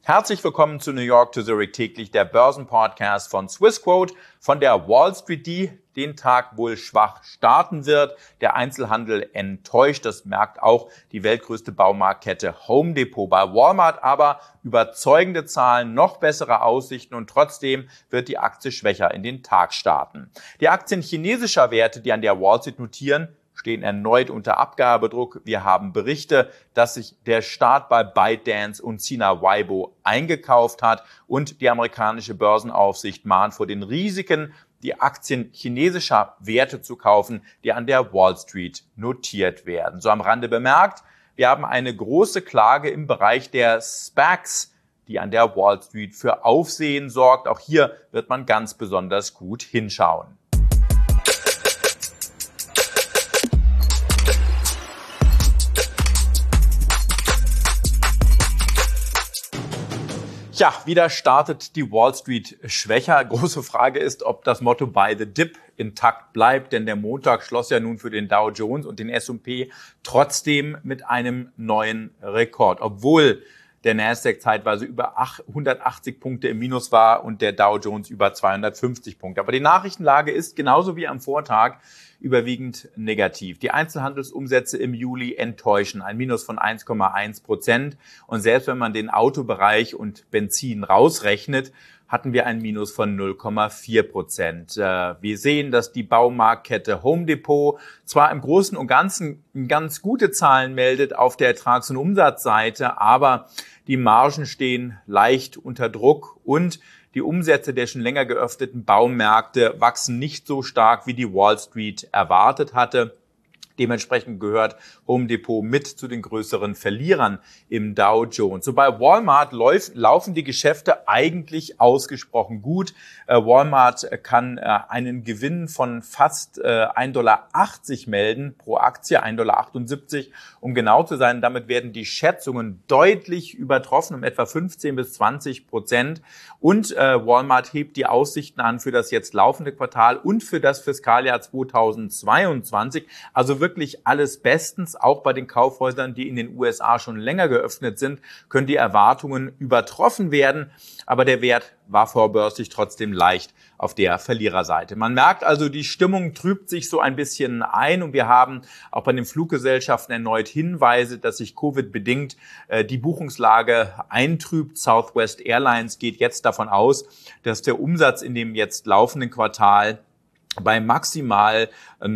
Herzlich willkommen zu New York to Zurich täglich, der Börsenpodcast von Swissquote, von der Wall Street, die den Tag wohl schwach starten wird. Der Einzelhandel enttäuscht, das merkt auch die weltgrößte Baumarktkette Home Depot. Bei Walmart aber überzeugende Zahlen, noch bessere Aussichten und trotzdem wird die Aktie schwächer in den Tag starten. Die Aktien chinesischer Werte, die an der Wall Street notieren, stehen erneut unter Abgabedruck. Wir haben Berichte, dass sich der Staat bei ByteDance und Sina Weibo eingekauft hat und die amerikanische Börsenaufsicht mahnt vor den Risiken, die Aktien chinesischer Werte zu kaufen, die an der Wall Street notiert werden. So am Rande bemerkt, wir haben eine große Klage im Bereich der SPACs, die an der Wall Street für Aufsehen sorgt. Auch hier wird man ganz besonders gut hinschauen. Ja, wieder startet die Wall Street schwächer. Große Frage ist, ob das Motto Buy the Dip intakt bleibt, denn der Montag schloss ja nun für den Dow Jones und den S&P trotzdem mit einem neuen Rekord, obwohl der Nasdaq zeitweise über 180 Punkte im Minus war und der Dow Jones über 250 Punkte. Aber die Nachrichtenlage ist genauso wie am Vortag überwiegend negativ. Die Einzelhandelsumsätze im Juli enttäuschen, ein Minus von 1,1%. Und selbst wenn man den Autobereich und Benzin rausrechnet, hatten wir ein Minus von 0,4%. Wir sehen, dass die Baumarktkette Home Depot zwar im Großen und Ganzen ganz gute Zahlen meldet auf der Ertrags- und Umsatzseite, aber die Margen stehen leicht unter Druck und die Umsätze der schon länger geöffneten Baumärkte wachsen nicht so stark, wie die Wall Street erwartet hatte. Dementsprechend gehört Home Depot mit zu den größeren Verlierern im Dow Jones. So bei Walmart laufen die Geschäfte eigentlich ausgesprochen gut. Walmart kann einen Gewinn von fast 1,80 Dollar melden pro Aktie, 1,78 $, um genau zu sein. Damit werden die Schätzungen deutlich übertroffen, um etwa 15-20%. Und Walmart hebt die Aussichten an für das jetzt laufende Quartal und für das Fiskaljahr 2022. Also wirklich alles bestens. Auch bei den Kaufhäusern, die in den USA schon länger geöffnet sind, können die Erwartungen übertroffen werden. Aber der Wert war vorbörslich trotzdem leicht auf der Verliererseite. Man merkt also, die Stimmung trübt sich so ein bisschen ein und wir haben auch bei den Fluggesellschaften erneut Hinweise, dass sich Covid-bedingt die Buchungslage eintrübt. Southwest Airlines geht jetzt davon aus, dass der Umsatz in dem jetzt laufenden Quartal bei maximal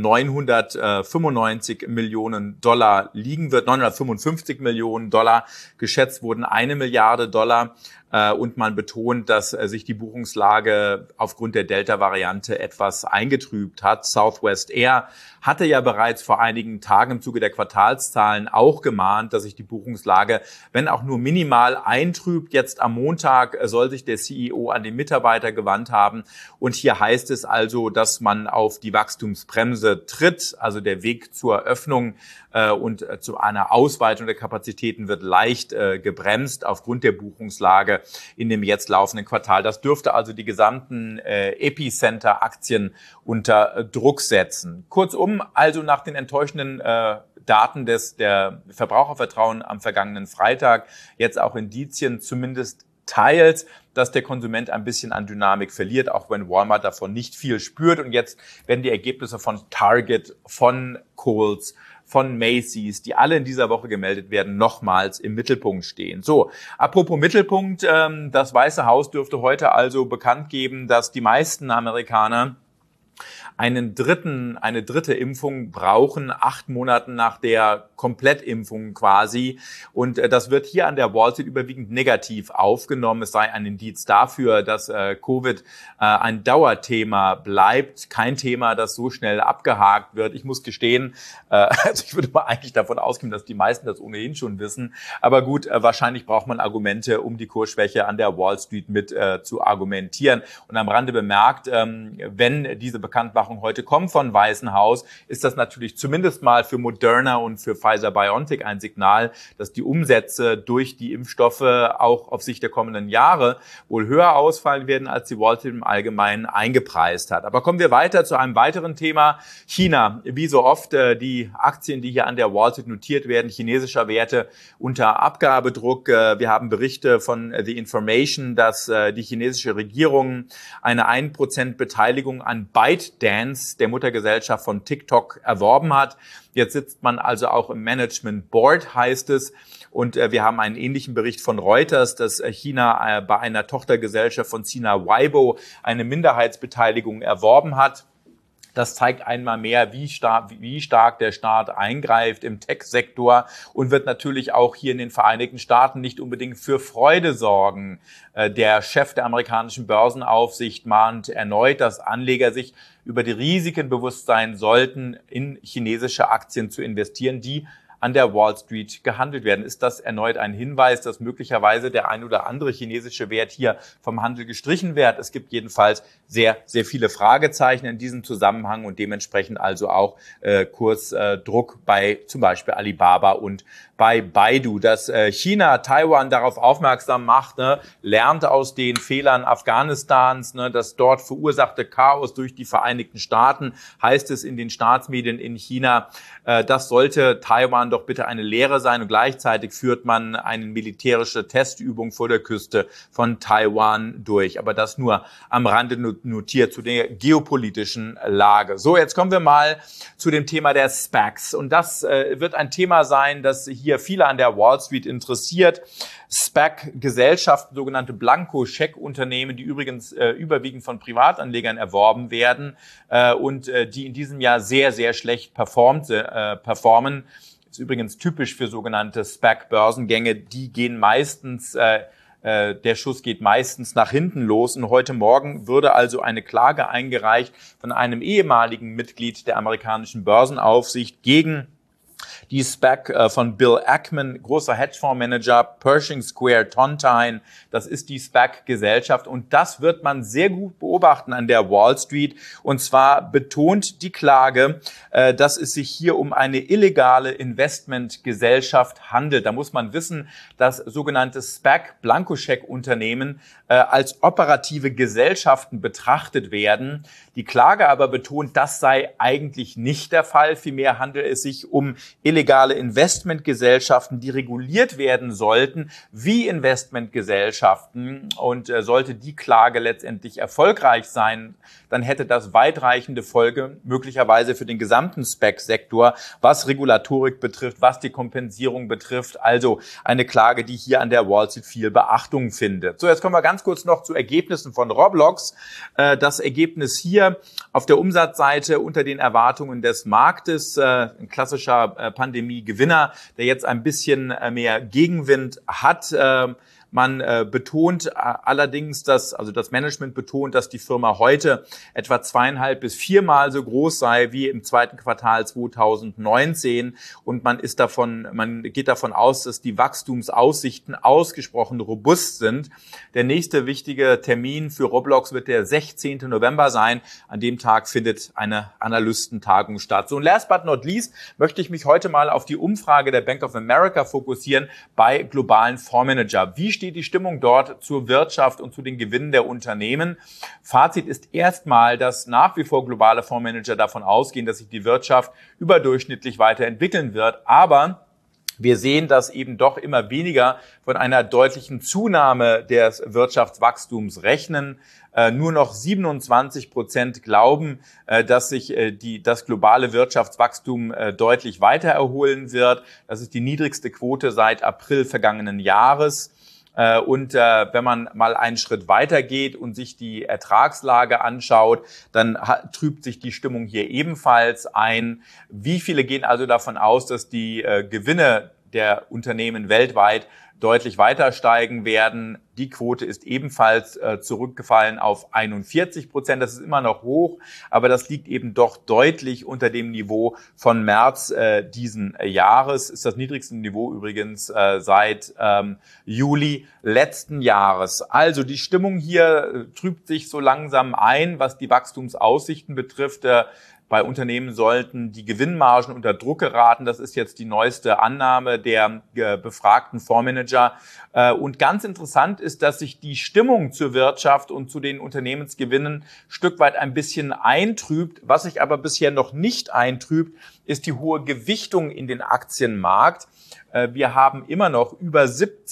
995 Millionen Dollar liegen wird, 955 Millionen Dollar, geschätzt wurden 1 Milliarde Dollar. Und man betont, dass sich die Buchungslage aufgrund der Delta-Variante etwas eingetrübt hat. Southwest Air hatte ja bereits vor einigen Tagen im Zuge der Quartalszahlen auch gemahnt, dass sich die Buchungslage, wenn auch nur minimal, eintrübt. Jetzt am Montag soll sich der CEO an die Mitarbeiter gewandt haben. Und hier heißt es also, dass man auf die Wachstumsbremse tritt. Also der Weg zur Öffnung und zu einer Ausweitung der Kapazitäten wird leicht gebremst aufgrund der Buchungslage in dem jetzt laufenden Quartal. Das dürfte also die gesamten Epicenter-Aktien unter Druck setzen. Kurzum, also nach den enttäuschenden Daten der Verbrauchervertrauen am vergangenen Freitag jetzt auch Indizien zumindest teils, dass der Konsument ein bisschen an Dynamik verliert, auch wenn Walmart davon nicht viel spürt. Und jetzt werden die Ergebnisse von Target, von Kohl's, von Macy's, die alle in dieser Woche gemeldet werden, nochmals im Mittelpunkt stehen. So, apropos Mittelpunkt, das Weiße Haus dürfte heute also bekannt geben, dass die meisten Amerikaner eine dritte Impfung brauchen, 8 Monaten nach der Komplettimpfung quasi. Und das wird hier an der Wall Street überwiegend negativ aufgenommen. Es sei ein Indiz dafür, dass Covid ein Dauerthema bleibt. Kein Thema, das so schnell abgehakt wird. Ich muss gestehen, also ich würde mal eigentlich davon ausgehen, dass die meisten das ohnehin schon wissen. Aber gut, wahrscheinlich braucht man Argumente, um die Kursschwäche an der Wall Street mit zu argumentieren. Und am Rande bemerkt, wenn diese Bekanntmachung Bekanntmachung heute kommt von Weißen Haus, ist das natürlich zumindest mal für Moderna und für Pfizer-BioNTech ein Signal, dass die Umsätze durch die Impfstoffe auch auf Sicht der kommenden Jahre wohl höher ausfallen werden, als die Wall Street im Allgemeinen eingepreist hat. Aber kommen wir weiter zu einem weiteren Thema. China, wie so oft, die Aktien, die hier an der Wall Street notiert werden, chinesischer Werte unter Abgabedruck. Wir haben Berichte von The Information, dass die chinesische Regierung eine 1% Beteiligung an ByteDance, der Muttergesellschaft von TikTok, erworben hat. Jetzt sitzt man also auch im Management Board, heißt es. Und wir haben einen ähnlichen Bericht von Reuters, dass China bei einer Tochtergesellschaft von Sina Weibo eine Minderheitsbeteiligung erworben hat. Das zeigt einmal mehr, wie stark der Staat eingreift im Tech-Sektor und wird natürlich auch hier in den Vereinigten Staaten nicht unbedingt für Freude sorgen. Der Chef der amerikanischen Börsenaufsicht mahnt erneut, dass Anleger sich über die Risiken bewusst sein sollten, in chinesische Aktien zu investieren, die an der Wall Street gehandelt werden. Ist das erneut ein Hinweis, dass möglicherweise der ein oder andere chinesische Wert hier vom Handel gestrichen wird? Es gibt jedenfalls sehr, sehr viele Fragezeichen in diesem Zusammenhang und dementsprechend also auch Kursdruck bei zum Beispiel Alibaba und bei Baidu. Dass China Taiwan darauf aufmerksam macht, lernt aus den Fehlern Afghanistans, das dort verursachte Chaos durch die Vereinigten Staaten, heißt es in den Staatsmedien in China. Das sollte Taiwan doch bitte eine Lehre sein und gleichzeitig führt man eine militärische Testübung vor der Küste von Taiwan durch. Aber das nur am Rande notiert zu der geopolitischen Lage. So, jetzt kommen wir mal zu dem Thema der SPACs. Und das wird ein Thema sein, das hier viele an der Wall Street interessiert. SPAC-Gesellschaften, sogenannte Blanko-Scheck-Unternehmen, die übrigens überwiegend von Privatanlegern erworben werden und die in diesem Jahr sehr, sehr schlecht performen. Das ist übrigens typisch für sogenannte SPAC-Börsengänge. Die gehen meistens, der Schuss geht meistens nach hinten los. Und heute Morgen würde also eine Klage eingereicht von einem ehemaligen Mitglied der amerikanischen Börsenaufsicht gegen die SPAC von Bill Ackman, großer Hedgefondsmanager, Pershing Square Tontine, das ist die SPAC-Gesellschaft und das wird man sehr gut beobachten an der Wall Street. Und zwar betont die Klage, dass es sich hier um eine illegale Investmentgesellschaft handelt. Da muss man wissen, dass sogenannte SPAC-Blankoscheck-Unternehmen als operative Gesellschaften betrachtet werden. Die Klage aber betont, das sei eigentlich nicht der Fall. Vielmehr handelt es sich um illegale Investmentgesellschaften, die reguliert werden sollten wie Investmentgesellschaften. Und sollte die Klage letztendlich erfolgreich sein, dann hätte das weitreichende Folge möglicherweise für den gesamten SPAC-Sektor, was Regulatorik betrifft, was die Kompensierung betrifft. Also eine Klage, die hier an der Wall Street viel Beachtung findet. So, jetzt kommen wir ganz kurz noch zu Ergebnissen von Roblox. Das Ergebnis hier auf der Umsatzseite unter den Erwartungen des Marktes, ein klassischer Pandemie-Gewinner, der jetzt ein bisschen mehr Gegenwind hat. Man betont allerdings, das Management betont, dass die Firma heute etwa 2,5 bis 4-mal so groß sei wie im zweiten Quartal 2019 und man geht davon aus, dass die Wachstumsaussichten ausgesprochen robust sind. Der nächste wichtige Termin für Roblox wird der 16. November sein. An dem Tag findet eine Analystentagung statt. So, und last but not least möchte ich mich heute mal auf die Umfrage der Bank of America fokussieren bei globalen Fondsmanager. Wie steht die Stimmung dort zur Wirtschaft und zu den Gewinnen der Unternehmen? Fazit ist erstmal, dass nach wie vor globale Fondsmanager davon ausgehen, dass sich die Wirtschaft überdurchschnittlich weiterentwickeln wird. Aber wir sehen, dass eben doch immer weniger von einer deutlichen Zunahme des Wirtschaftswachstums rechnen. Nur noch 27% glauben, dass sich das globale Wirtschaftswachstum deutlich weiter erholen wird. Das ist die niedrigste Quote seit April vergangenen Jahres. Und wenn man mal einen Schritt weiter geht und sich die Ertragslage anschaut, dann trübt sich die Stimmung hier ebenfalls ein. Wie viele gehen also davon aus, dass die Gewinne der Unternehmen weltweit deutlich weiter steigen werden. Die Quote ist ebenfalls zurückgefallen auf 41%. Das ist immer noch hoch, aber das liegt eben doch deutlich unter dem Niveau von März diesen Jahres. Ist das niedrigste Niveau übrigens seit Juli letzten Jahres. Also die Stimmung hier trübt sich so langsam ein, was die Wachstumsaussichten betrifft. Bei Unternehmen sollten die Gewinnmargen unter Druck geraten. Das ist jetzt die neueste Annahme der befragten Fondsmanager. Und ganz interessant ist, dass sich die Stimmung zur Wirtschaft und zu den Unternehmensgewinnen Stück weit ein bisschen eintrübt. Was sich aber bisher noch nicht eintrübt, ist die hohe Gewichtung in den Aktienmarkt. Wir haben immer noch über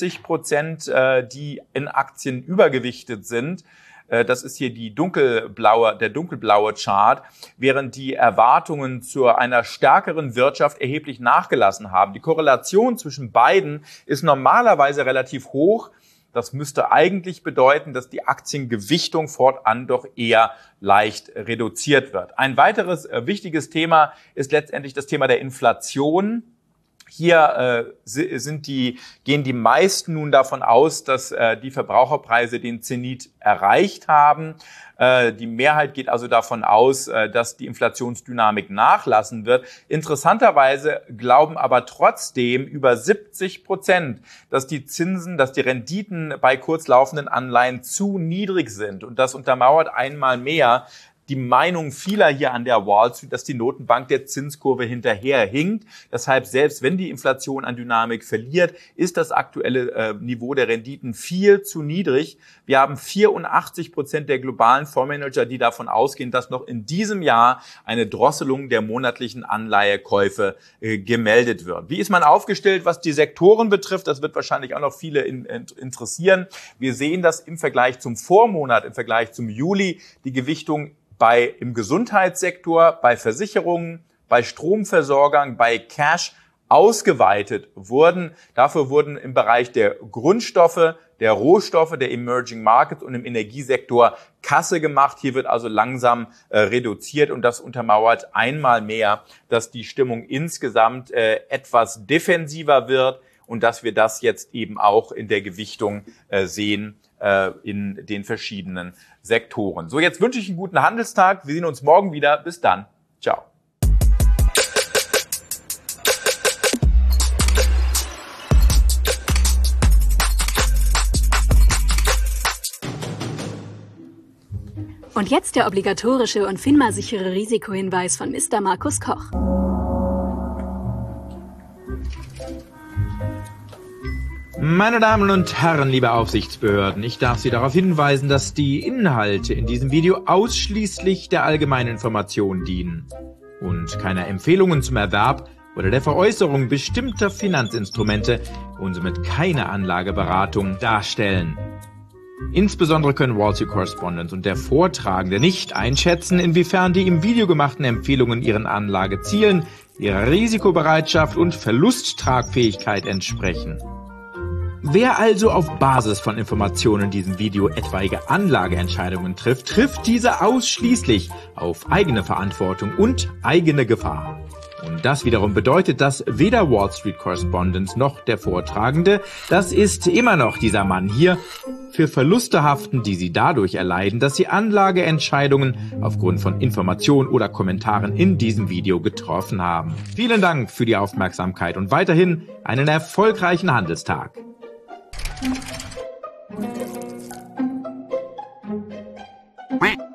70%, die in Aktien übergewichtet sind. Das ist hier der dunkelblaue Chart, während die Erwartungen zu einer stärkeren Wirtschaft erheblich nachgelassen haben. Die Korrelation zwischen beiden ist normalerweise relativ hoch. Das müsste eigentlich bedeuten, dass die Aktiengewichtung fortan doch eher leicht reduziert wird. Ein weiteres wichtiges Thema ist letztendlich das Thema der Inflation. Hier gehen die meisten nun davon aus, dass die Verbraucherpreise den Zenit erreicht haben. Die Mehrheit geht also davon aus, dass die Inflationsdynamik nachlassen wird. Interessanterweise glauben aber trotzdem über 70%, dass die Zinsen, dass die Renditen bei kurzlaufenden Anleihen zu niedrig sind. Und das untermauert einmal mehr die Meinung vieler hier an der Wall Street, dass die Notenbank der Zinskurve hinterherhinkt. Deshalb, selbst wenn die Inflation an Dynamik verliert, ist das aktuelle Niveau der Renditen viel zu niedrig. Wir haben 84% der globalen Fondsmanager, die davon ausgehen, dass noch in diesem Jahr eine Drosselung der monatlichen Anleihekäufe gemeldet wird. Wie ist man aufgestellt, was die Sektoren betrifft? Das wird wahrscheinlich auch noch viele interessieren. Wir sehen, dass im Vergleich zum Vormonat, im Vergleich zum Juli, die Gewichtung im Gesundheitssektor, bei Versicherungen, bei Stromversorgern, bei Cash ausgeweitet wurden. Dafür wurden im Bereich der Grundstoffe, der Rohstoffe, der Emerging Markets und im Energiesektor Kasse gemacht. Hier wird also langsam reduziert und das untermauert einmal mehr, dass die Stimmung insgesamt etwas defensiver wird und dass wir das jetzt eben auch in der Gewichtung sehen in den verschiedenen Sektoren. So, jetzt wünsche ich einen guten Handelstag. Wir sehen uns morgen wieder. Bis dann. Ciao. Und jetzt der obligatorische und FINMA-sichere Risikohinweis von Mr. Markus Koch. Meine Damen und Herren, liebe Aufsichtsbehörden, ich darf Sie darauf hinweisen, dass die Inhalte in diesem Video ausschließlich der allgemeinen Information dienen und keine Empfehlungen zum Erwerb oder der Veräußerung bestimmter Finanzinstrumente und somit keine Anlageberatung darstellen. Insbesondere können Wall Street Correspondent und der Vortragende nicht einschätzen, inwiefern die im Video gemachten Empfehlungen ihren Anlagezielen, ihrer Risikobereitschaft und Verlusttragfähigkeit entsprechen. Wer also auf Basis von Informationen in diesem Video etwaige Anlageentscheidungen trifft, trifft diese ausschließlich auf eigene Verantwortung und eigene Gefahr. Und das wiederum bedeutet, dass weder Wall Street Correspondent noch der Vortragende, das ist immer noch dieser Mann hier, für Verluste haften, die sie dadurch erleiden, dass sie Anlageentscheidungen aufgrund von Informationen oder Kommentaren in diesem Video getroffen haben. Vielen Dank für die Aufmerksamkeit und weiterhin einen erfolgreichen Handelstag. Quack.